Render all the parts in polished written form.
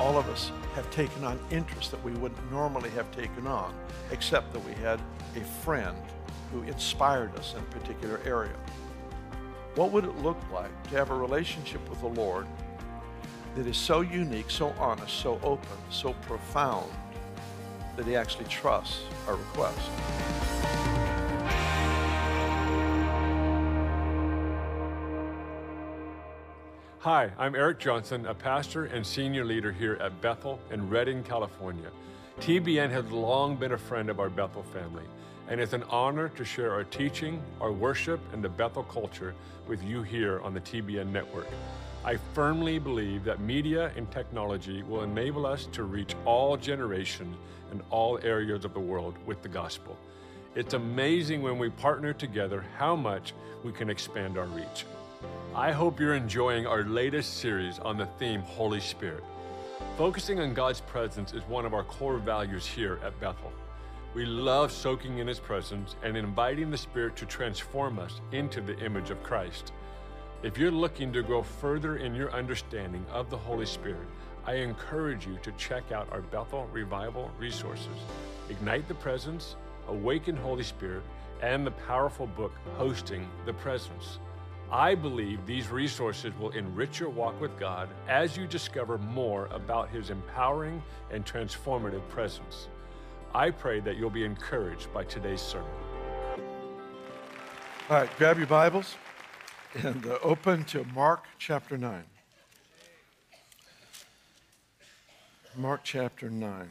All of us have taken on interests that we wouldn't normally have taken on, except that we had a friend who inspired us in a particular area. What would it look like to have a relationship with the Lord that is so unique, so honest, so open, so profound that He actually trusts our request? Hi, I'm Eric Johnson, a pastor and senior leader here at Bethel in Redding, California. TBN has long been a friend of our Bethel family, and it's an honor to share our teaching, our worship, and the Bethel culture with you here on the TBN network. I firmly believe that media and technology will enable us to reach all generations and all areas of the world with the gospel. It's amazing when we partner together how much we can expand our reach. I hope you're enjoying our latest series on the theme Holy Spirit. Focusing on God's presence is one of our core values here at Bethel. We love soaking in His presence and inviting the Spirit to transform us into the image of Christ. If you're looking to go further in your understanding of the Holy Spirit, I encourage you to check out our Bethel Revival resources, Ignite the Presence, Awaken Holy Spirit, and the powerful book, Hosting the Presence. I believe these resources will enrich your walk with God as you discover more about His empowering and transformative presence. I pray that you'll be encouraged by today's sermon. All right, grab your Bibles and open to Mark chapter 9. Mark chapter 9.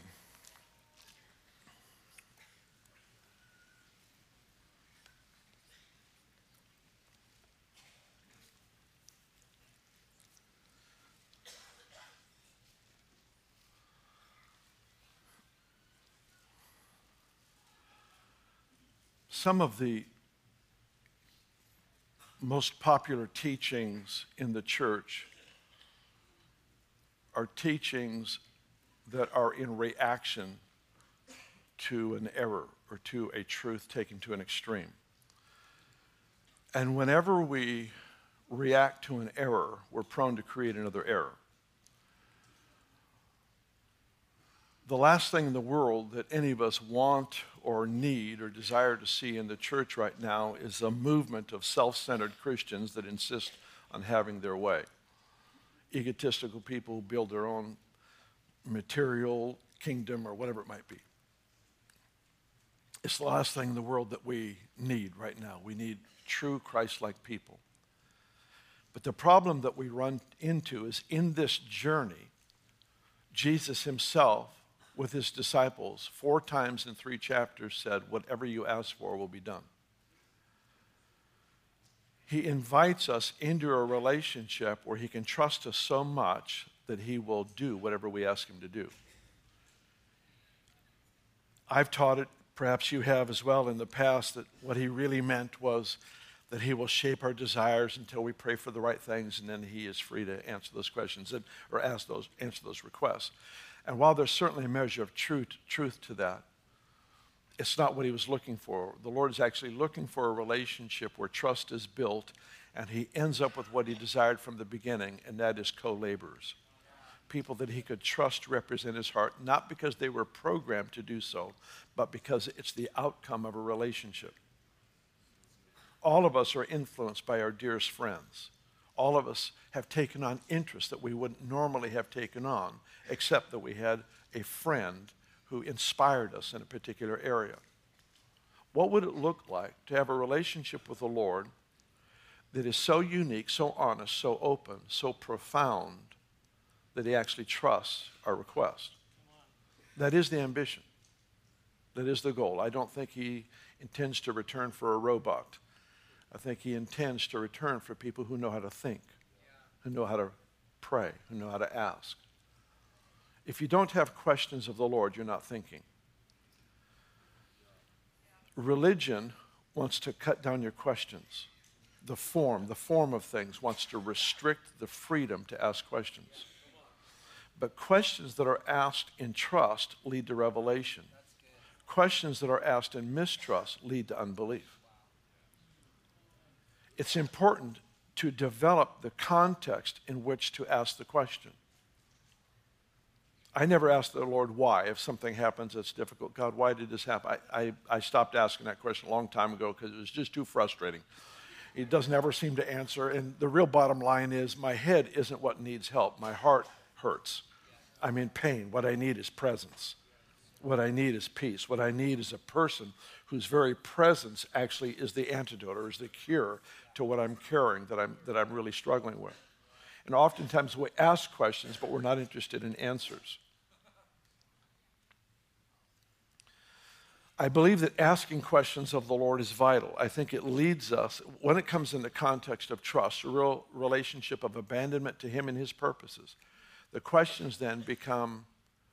Some of the most popular teachings in the church are teachings that are in reaction to an error or to a truth taken to an extreme. And whenever we react to an error, we're prone to create another error. The last thing in the world that any of us want or need or desire to see in the church right now is a movement of self-centered Christians that insist on having their way. Egotistical people who build their own material kingdom or whatever it might be. It's the last thing in the world that we need right now. We need true Christ-like people. But the problem that we run into is in this journey, Jesus Himself with His disciples 4 times in 3 chapters said, whatever you ask for will be done. He invites us into a relationship where He can trust us so much that He will do whatever we ask Him to do. I've taught it, perhaps you have as well in the past, that what He really meant was that He will shape our desires until we pray for the right things, and then He is free to answer those questions or answer those requests. And while there's certainly a measure of truth to that, it's not what He was looking for. The Lord is actually looking for a relationship where trust is built, and He ends up with what He desired from the beginning, and that is co-laborers. People that He could trust to represent His heart, not because they were programmed to do so, but because it's the outcome of a relationship. All of us are influenced by our dearest friends. All of us have taken on interests that we wouldn't normally have taken on, except that we had a friend who inspired us in a particular area. What would it look like to have a relationship with the Lord that is so unique, so honest, so open, so profound that He actually trusts our request? That is the ambition. That is the goal. I don't think He intends to return for a robot. I think He intends to return for people who know how to think, who know how to pray, who know how to ask. If you don't have questions of the Lord, you're not thinking. Religion wants to cut down your questions. The form of things wants to restrict the freedom to ask questions. But questions that are asked in trust lead to revelation. Questions that are asked in mistrust lead to unbelief. It's important to develop the context in which to ask the question. I never ask the Lord why. If something happens that's difficult, God, why did this happen? I stopped asking that question a long time ago because it was just too frustrating. He doesn't ever seem to answer. And the real bottom line is my head isn't what needs help. My heart hurts. I'm in pain. What I need is presence. What I need is peace. What I need is a person whose very presence actually is the antidote or is the cure to what I'm carrying that I'm really struggling with. And oftentimes we ask questions, but we're not interested in answers. I believe that asking questions of the Lord is vital. I think it leads us, when it comes in the context of trust, a real relationship of abandonment to Him and His purposes, the questions then become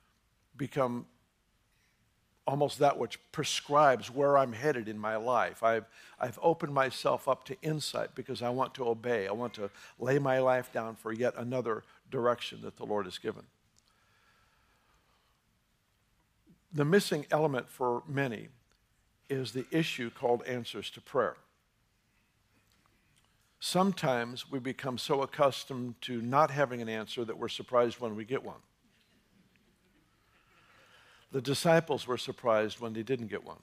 almost that which prescribes where I'm headed in my life. I've opened myself up to insight because I want to obey. I want to lay my life down for yet another direction that the Lord has given. The missing element for many is the issue called answers to prayer. Sometimes we become so accustomed to not having an answer that we're surprised when we get one. The disciples were surprised when they didn't get one.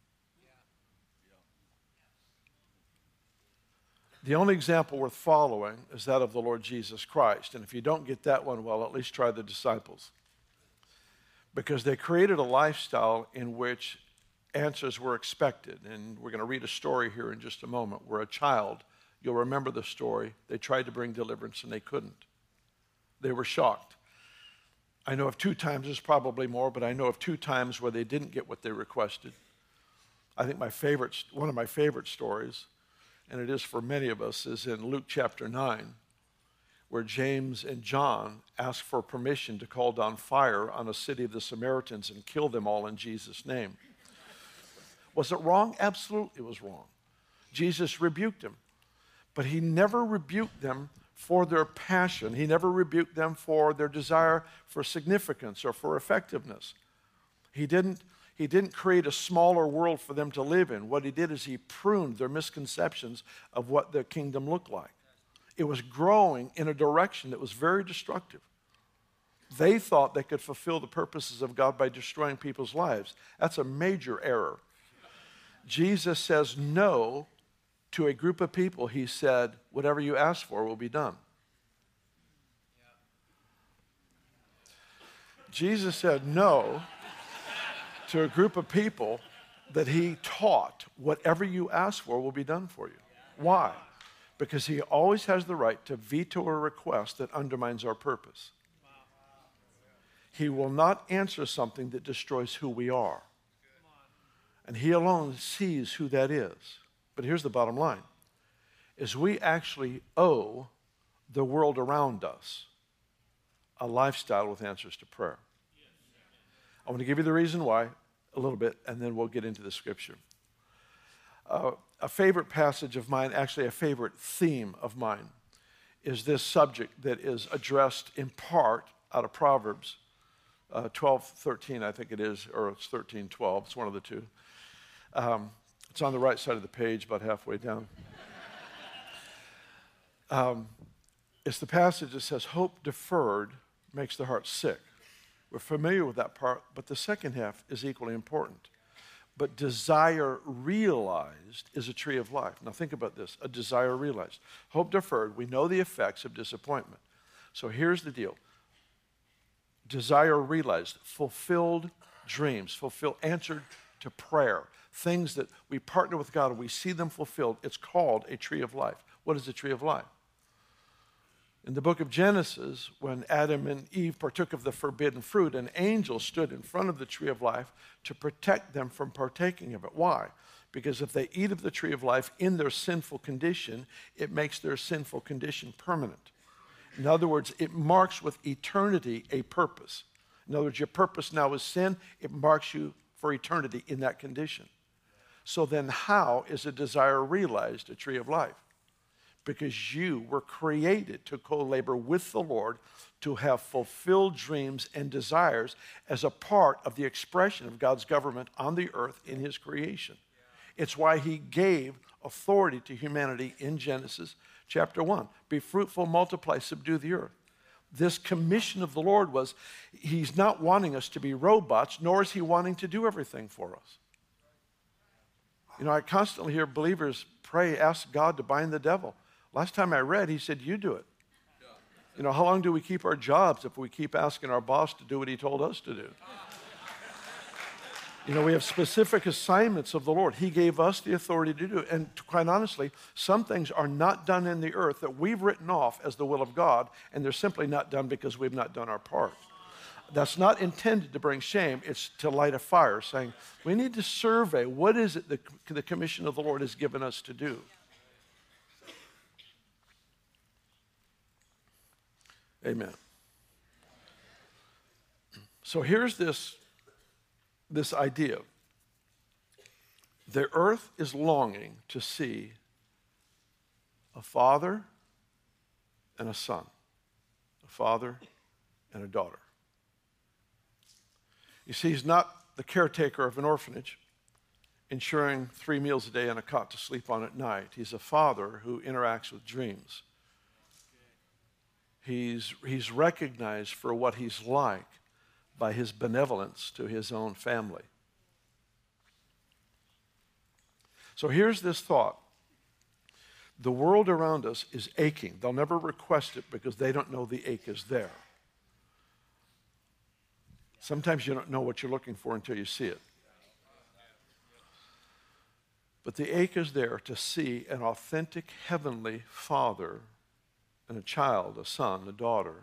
The only example worth following is that of the Lord Jesus Christ. And if you don't get that one, well, at least try the disciples. Because they created a lifestyle in which answers were expected. And we're going to read a story here in just a moment where a child, you'll remember the story, they tried to bring deliverance and they couldn't. They were shocked. I know of 2 times, there's probably more, but I know of 2 times where they didn't get what they requested. I think one of my favorite stories, and it is for many of us, is in Luke chapter 9, where James and John asked for permission to call down fire on a city of the Samaritans and kill them all in Jesus' name. Was it wrong? Absolutely it was wrong. Jesus rebuked them, but He never rebuked them for their passion. He never rebuked them for their desire for significance or for effectiveness. He didn't create a smaller world for them to live in. What He did is He pruned their misconceptions of what the kingdom looked like. It was growing in a direction that was very destructive. They thought they could fulfill the purposes of God by destroying people's lives. That's a major error. Jesus says no to a group of people. He said, whatever you ask for will be done. Jesus said no to a group of people that He taught, whatever you ask for will be done for you. Why? Because He always has the right to veto a request that undermines our purpose. He will not answer something that destroys who we are. And He alone sees who that is. But here's the bottom line, is we actually owe the world around us a lifestyle with answers to prayer. I want to give you the reason why a little bit, and then we'll get into the scripture. A favorite passage of mine, actually a favorite theme of mine, is this subject that is addressed in part out of Proverbs 12:13, I think it is, or it's 13:12. It's one of the two. It's on the right side of the page, about halfway down. It's the passage that says, hope deferred makes the heart sick. We're familiar with that part, but the second half is equally important. But desire realized is a tree of life. Now think about this, a desire realized. Hope deferred, we know the effects of disappointment. So here's the deal. Desire realized, fulfilled dreams, answered to prayer, things that we partner with God and we see them fulfilled. It's called a tree of life. What is a tree of life? In the book of Genesis, when Adam and Eve partook of the forbidden fruit, an angel stood in front of the tree of life to protect them from partaking of it. Why? Because if they eat of the tree of life in their sinful condition, it makes their sinful condition permanent. In other words, it marks with eternity a purpose. In other words, your purpose now is sin. It marks you for eternity in that condition. So then how is a desire realized, a tree of life? Because you were created to co-labor with the Lord to have fulfilled dreams and desires as a part of the expression of God's government on the earth in His creation. It's why He gave authority to humanity in Genesis chapter 1. Be fruitful, multiply, subdue the earth. This commission of the Lord was, he's not wanting us to be robots, nor is he wanting to do everything for us. You know, I constantly hear believers pray, ask God to bind the devil. Last time I read, he said, you do it. You know, how long do we keep our jobs if we keep asking our boss to do what he told us to do? You know, we have specific assignments of the Lord. He gave us the authority to do it. And quite honestly, some things are not done in the earth that we've written off as the will of God, and they're simply not done because we've not done our part. That's not intended to bring shame. It's to light a fire, saying, we need to survey what is it that the commission of the Lord has given us to do. Amen. So here's this idea. The earth is longing to see a father and a son, a father and a daughter. You see, he's not the caretaker of an orphanage, ensuring 3 meals a day and a cot to sleep on at night. He's a father who interacts with dreams. He's recognized for what he's like by his benevolence to his own family. So here's this thought. The world around us is aching. They'll never request it because they don't know the ache is there. Sometimes you don't know what you're looking for until you see it. But the ache is there to see an authentic heavenly father and a child, a son, a daughter,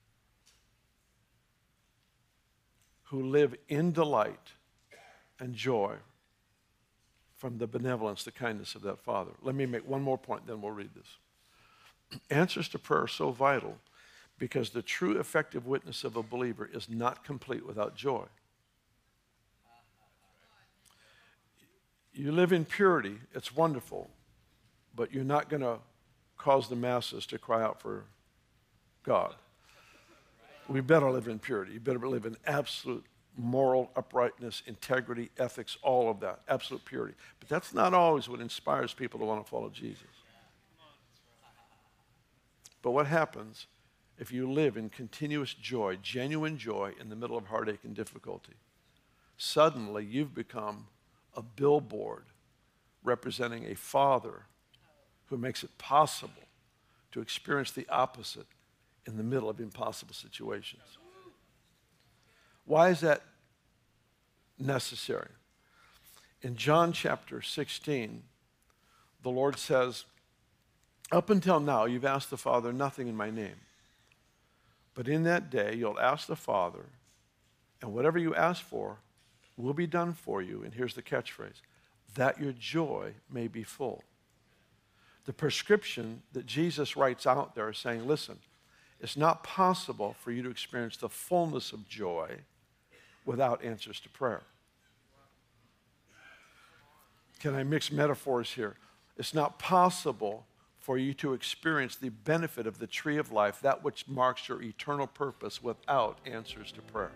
who live in delight and joy from the benevolence, the kindness of that father. Let me make one more point, then we'll read this. Answers to prayer are so vital because the true effective witness of a believer is not complete without joy. You live in purity, it's wonderful, but you're not going to cause the masses to cry out for God. We better live in purity. You better live in absolute moral uprightness, integrity, ethics, all of that, absolute purity. But that's not always what inspires people to want to follow Jesus. But what happens if you live in continuous joy, genuine joy in the middle of heartache and difficulty? Suddenly you've become a billboard representing a father who makes it possible to experience the opposite in the middle of impossible situations. Why is that necessary? In John chapter 16, the Lord says, up until now, you've asked the Father nothing in my name. But in that day, you'll ask the Father, and whatever you ask for will be done for you. And here's the catchphrase, that your joy may be full. The prescription that Jesus writes out there is saying, listen, it's not possible for you to experience the fullness of joy without answers to prayer. Can I mix metaphors here? It's not possible for you to experience the benefit of the tree of life, that which marks your eternal purpose, without answers to prayer.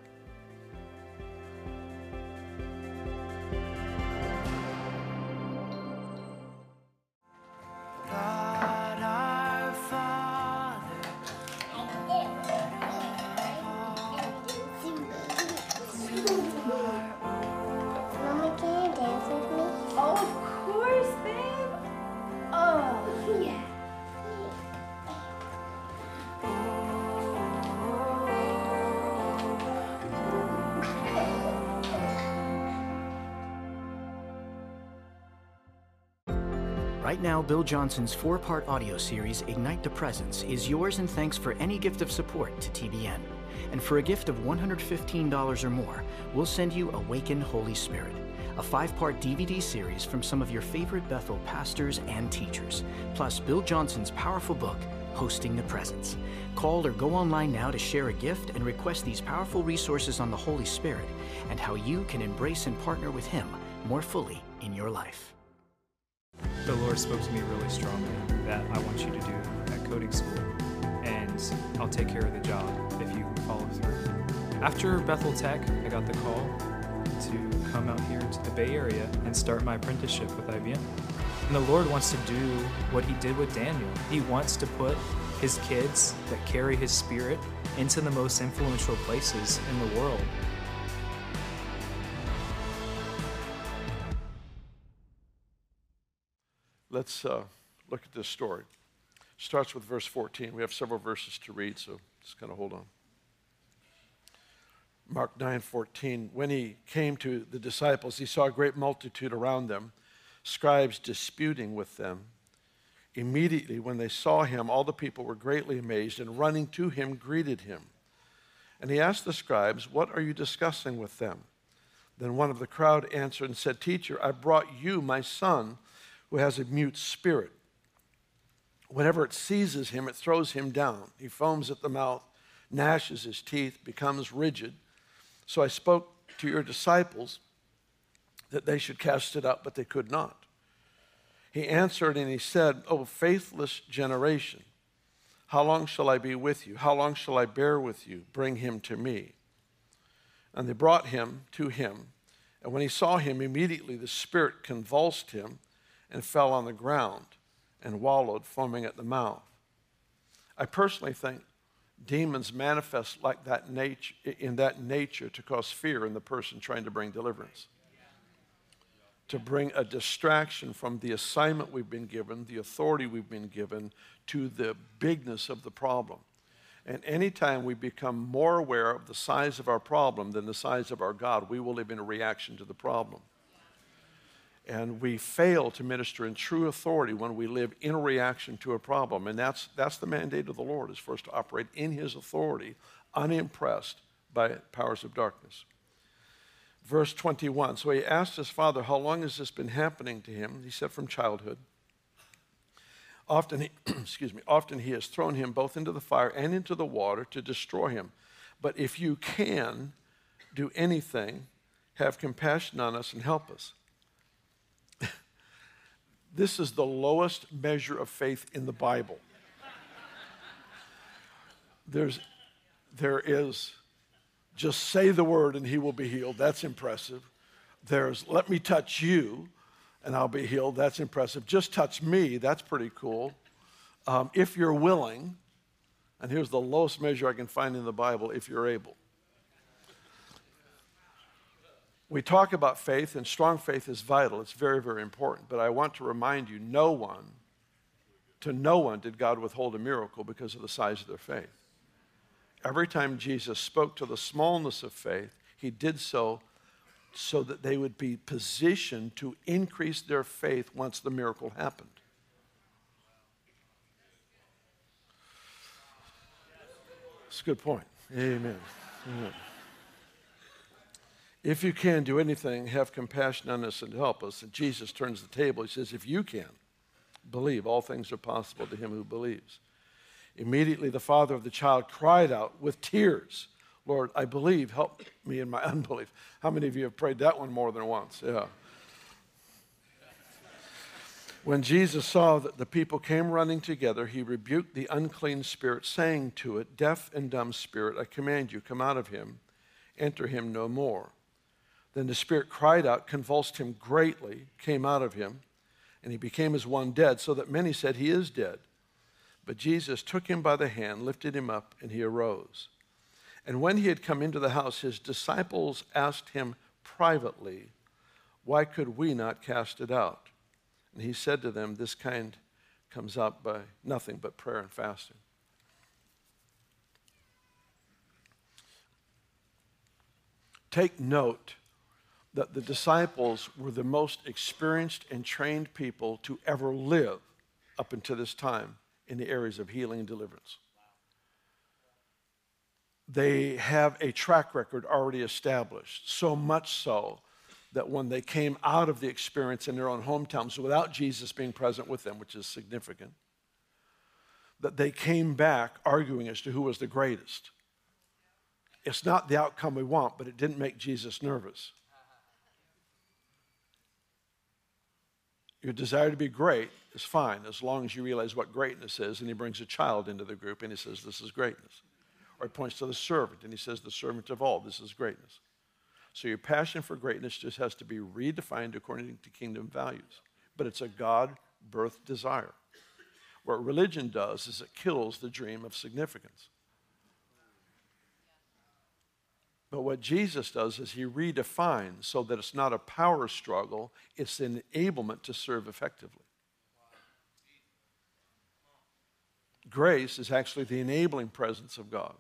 Right now, Bill Johnson's 4-part audio series, Ignite the Presence, is yours in thanks for any gift of support to TBN. And for a gift of $115 or more, we'll send you Awaken Holy Spirit, a 5-part DVD series from some of your favorite Bethel pastors and teachers, plus Bill Johnson's powerful book, Hosting the Presence. Call or go online now to share a gift and request these powerful resources on the Holy Spirit and how you can embrace and partner with Him more fully in your life. The Lord spoke to me really strongly that I want you to do at coding school, and I'll take care of the job if you follow through. After Bethel Tech, I got the call to come out here to the Bay Area and start my apprenticeship with IBM. And the Lord wants to do what He did with Daniel. He wants to put his kids that carry his spirit into the most influential places in the world. Let's look at this story. Starts with verse 14. We have several verses to read, so just kind of hold on. Mark 9:14. When he came to the disciples, he saw a great multitude around them, scribes disputing with them. Immediately, when they saw him, all the people were greatly amazed, and running to him, greeted him. And he asked the scribes, "What are you discussing with them?" Then one of the crowd answered and said, "Teacher, I brought you my son, who has a mute spirit. Whenever it seizes him, it throws him down. He foams at the mouth, gnashes his teeth, becomes rigid. So I spoke to your disciples that they should cast it out, but they could not." He answered and he said, "O faithless generation, how long shall I be with you? How long shall I bear with you? Bring him to me." And they brought him to him. And when he saw him, immediately the spirit convulsed him and fell on the ground and wallowed, foaming at the mouth. I personally think demons manifest like that in that nature to cause fear in the person trying to bring deliverance, to bring a distraction from the assignment we've been given, the authority we've been given, to the bigness of the problem. And anytime we become more aware of the size of our problem than the size of our God, we will live in a reaction to the problem. And we fail to minister in true authority when we live in reaction to a problem. And that's the mandate of the Lord, is for us to operate in his authority, unimpressed by powers of darkness. Verse 21, so he asked his father, "How long has this been happening to him?" He said, "From childhood. Often he has thrown him both into the fire and into the water to destroy him. But if you can do anything, have compassion on us and help us." This is the lowest measure of faith in the Bible. There is just say the word and he will be healed. That's impressive. There's let me touch you and I'll be healed. That's impressive. Just touch me. That's pretty cool. If you're willing, and here's the lowest measure I can find in the Bible, if you're able. We talk about faith, and strong faith is vital. It's very, very important. But I want to remind you, no one did God withhold a miracle because of the size of their faith. Every time Jesus spoke to the smallness of faith, he did so that they would be positioned to increase their faith once the miracle happened. That's a good point. Amen. Amen. If you can do anything, have compassion on us and help us. And Jesus turns the table. He says, if you can believe, all things are possible to him who believes. Immediately the father of the child cried out with tears, "Lord, I believe, help me in my unbelief." How many of you have prayed that one more than once? Yeah. When Jesus saw that the people came running together, he rebuked the unclean spirit, saying to it, "Deaf and dumb spirit, I command you, come out of him, enter him no more." Then the spirit cried out, convulsed him greatly, came out of him, and he became as one dead, so that many said, "He is dead." But Jesus took him by the hand, lifted him up, and he arose. And when he had come into the house, his disciples asked him privately, "Why could we not cast it out?" And he said to them, "This kind comes out by nothing but prayer and fasting." Take note that the disciples were the most experienced and trained people to ever live up until this time in the areas of healing and deliverance. They have a track record already established, so much so that when they came out of the experience in their own hometowns without Jesus being present with them, which is significant, that they came back arguing as to who was the greatest. It's not the outcome we want, but it didn't make Jesus nervous. Your desire to be great is fine as long as you realize what greatness is, and he brings a child into the group and he says, "This is greatness." Or he points to the servant and he says, "The servant of all, this is greatness." So your passion for greatness just has to be redefined according to kingdom values. But it's a God-birthed desire. What religion does is it kills the dream of significance. But what Jesus does is he redefines so that it's not a power struggle, it's an enablement to serve effectively. Grace is actually the enabling presence of God.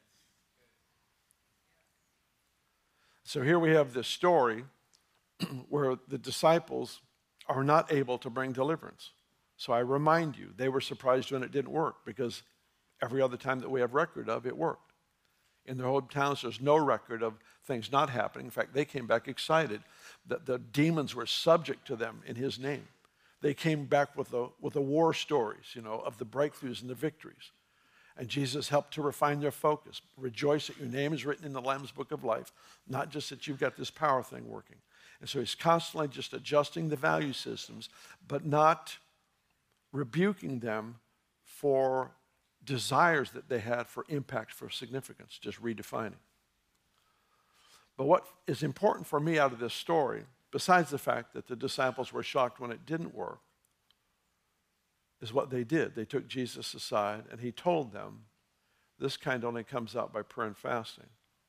So here we have this story where the disciples are not able to bring deliverance. So I remind you, they were surprised when it didn't work because every other time that we have record of, it worked. In their hometowns, there's no record of things not happening. In fact, they came back excited that the demons were subject to them in his name. They came back with the war stories, of the breakthroughs and the victories. And Jesus helped to refine their focus. Rejoice that your name is written in the Lamb's Book of Life, not just that you've got this power thing working. And so he's constantly just adjusting the value systems, but not rebuking them for desires that they had for impact, for significance, just redefining. But what is important for me out of this story, besides the fact that the disciples were shocked when it didn't work, is what they did. They took Jesus aside and he told them, this kind only comes out by prayer and fasting.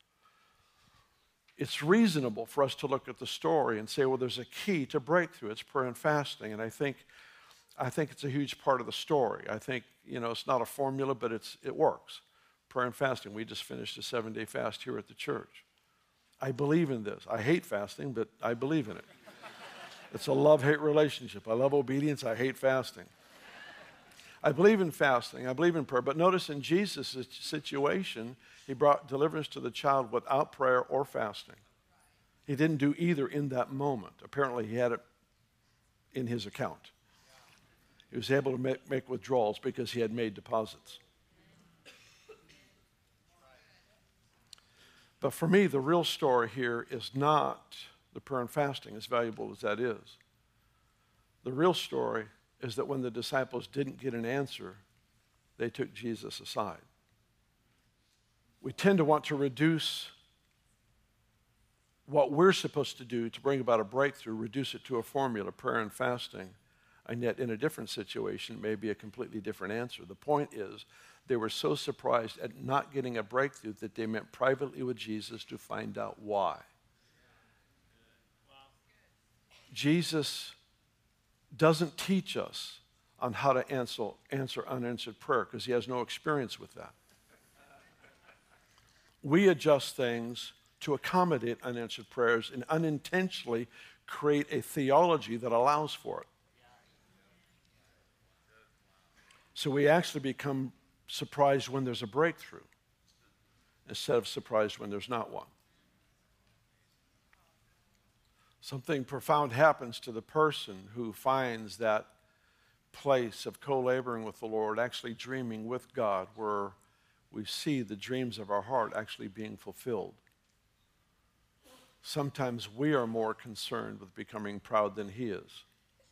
It's reasonable for us to look at the story and say, well, there's a key to breakthrough. It's prayer and fasting. And I think it's a huge part of the story. I think, it's not a formula, but it works. Prayer and fasting. We just finished a 7-day fast here at the church. I believe in this. I hate fasting, but I believe in it. It's a love-hate relationship. I love obedience. I hate fasting. I believe in fasting. I believe in prayer. But notice in Jesus' situation, he brought deliverance to the child without prayer or fasting. He didn't do either in that moment. Apparently, he had it in his account. He was able to make withdrawals because he had made deposits. But for me, the real story here is not the prayer and fasting, as valuable as that is. The real story is that when the disciples didn't get an answer, they took Jesus aside. We tend to want to reduce what we're supposed to do to bring about a breakthrough, reduce it to a formula, prayer and fasting, and yet in a different situation, it may be a completely different answer. The point is, they were so surprised at not getting a breakthrough that they met privately with Jesus to find out why. Jesus doesn't teach us on how to answer unanswered prayer because he has no experience with that. We adjust things to accommodate unanswered prayers and unintentionally create a theology that allows for it. So we actually become surprised when there's a breakthrough instead of surprised when there's not one. Something profound happens to the person who finds that place of co-laboring with the Lord, actually dreaming with God, where we see the dreams of our heart actually being fulfilled. Sometimes we are more concerned with becoming proud than he is.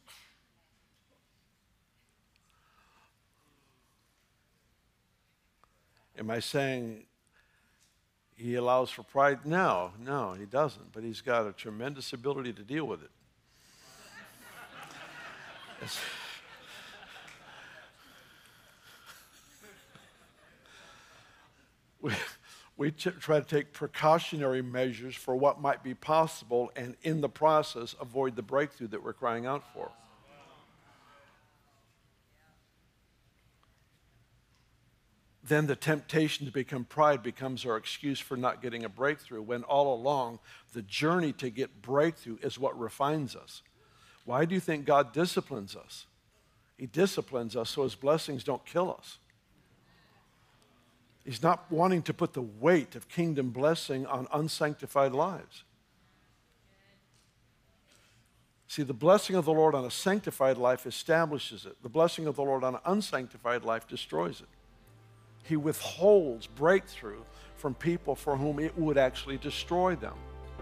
Am I saying he allows for pride? No, he doesn't. But he's got a tremendous ability to deal with it. We try to take precautionary measures for what might be possible and in the process avoid the breakthrough that we're crying out for. Then the temptation to become pride becomes our excuse for not getting a breakthrough, when all along the journey to get breakthrough is what refines us. Why do you think God disciplines us? He disciplines us so his blessings don't kill us. He's not wanting to put the weight of kingdom blessing on unsanctified lives. See, the blessing of the Lord on a sanctified life establishes it. The blessing of the Lord on an unsanctified life destroys it. He withholds breakthrough from people for whom it would actually destroy them.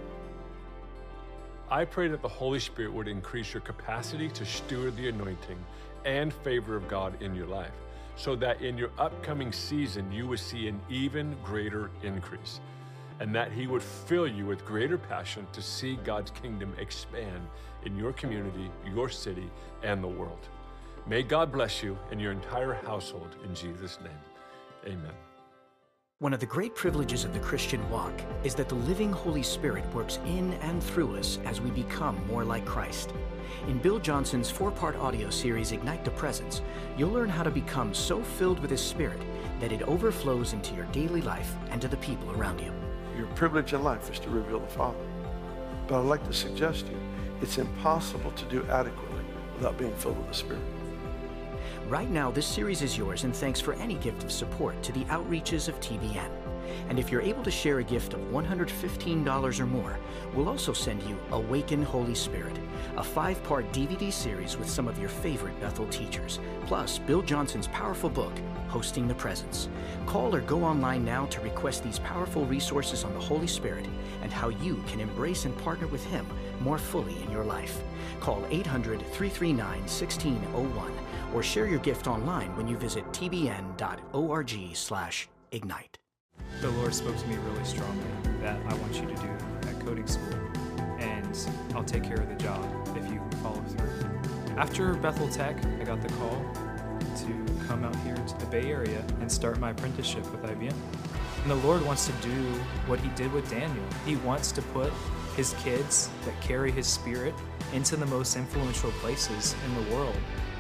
I pray that the Holy Spirit would increase your capacity to steward the anointing and favor of God in your life, so that in your upcoming season you would see an even greater increase, and that he would fill you with greater passion to see God's kingdom expand in your community, your city, and the world. May God bless you and your entire household in Jesus' name. Amen. One of the great privileges of the Christian walk is that the living Holy Spirit works in and through us as we become more like Christ. In Bill Johnson's 4-part audio series, Ignite the Presence, you'll learn how to become so filled with His Spirit that it overflows into your daily life and to the people around you. Your privilege in life is to reveal the Father. But I'd like to suggest to you, it's impossible to do adequately without being filled with the Spirit. Right now, this series is yours, and thanks for any gift of support to the outreaches of TBN. And if you're able to share a gift of $115 or more, we'll also send you Awaken Holy Spirit, a 5-part DVD series with some of your favorite Bethel teachers, plus Bill Johnson's powerful book, Hosting the Presence. Call or go online now to request these powerful resources on the Holy Spirit and how you can embrace and partner with Him more fully in your life. Call 800-339-1601 or share your gift online when you visit tbn.org/ignite. The Lord spoke to me really strongly that I want you to do at coding school, and I'll take care of the job if you follow through. After Bethel Tech, I got the call to come out here to the Bay Area and start my apprenticeship with IBM. And the Lord wants to do what He did with Daniel. He wants to put His kids that carry His Spirit into the most influential places in the world.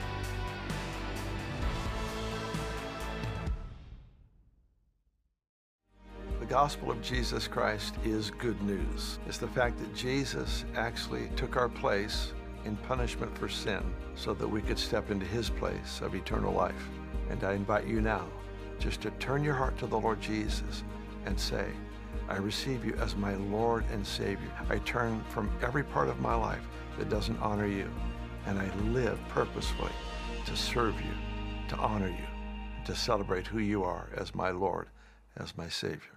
The gospel of Jesus Christ is good news. It's the fact that Jesus actually took our place in punishment for sin so that we could step into His place of eternal life. And I invite you now just to turn your heart to the Lord Jesus and say, I receive you as my Lord and Savior. I turn from every part of my life that doesn't honor you, and I live purposefully to serve you, to honor you, to celebrate who you are as my Lord, as my Savior.